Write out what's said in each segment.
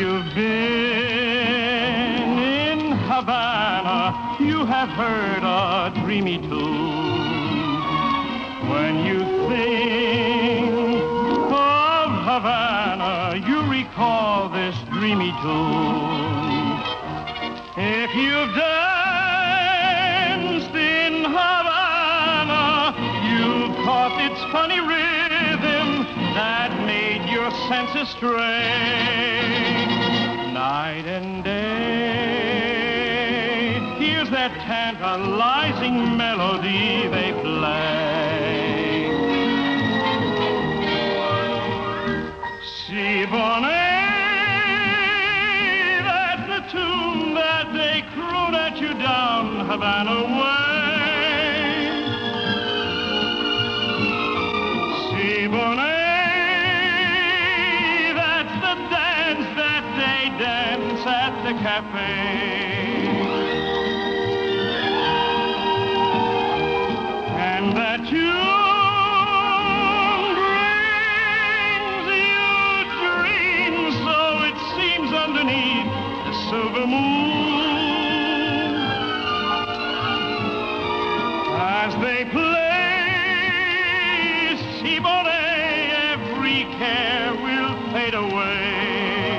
you've been in Havana, you have heard a dreamy tune. When you think of Havana, you recall this dreamy tune. If you've danced in Havana, you've caught its funny rhythm that made your senses stray. Night and day, here's that tantalizing melody they play. Si bonnet, that's the tune that they croon at you down Havana way. Si bonnet, dance at the cafe. And that tune brings you dreams, so it seems underneath the silver moon. As they play Si bonnet, every care will fade away.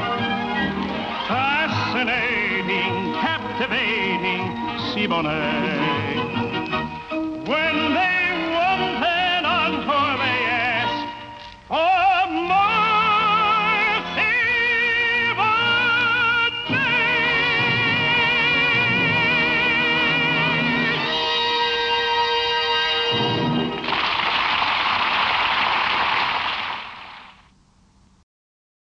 Fascinating, captivating, Si bonnet.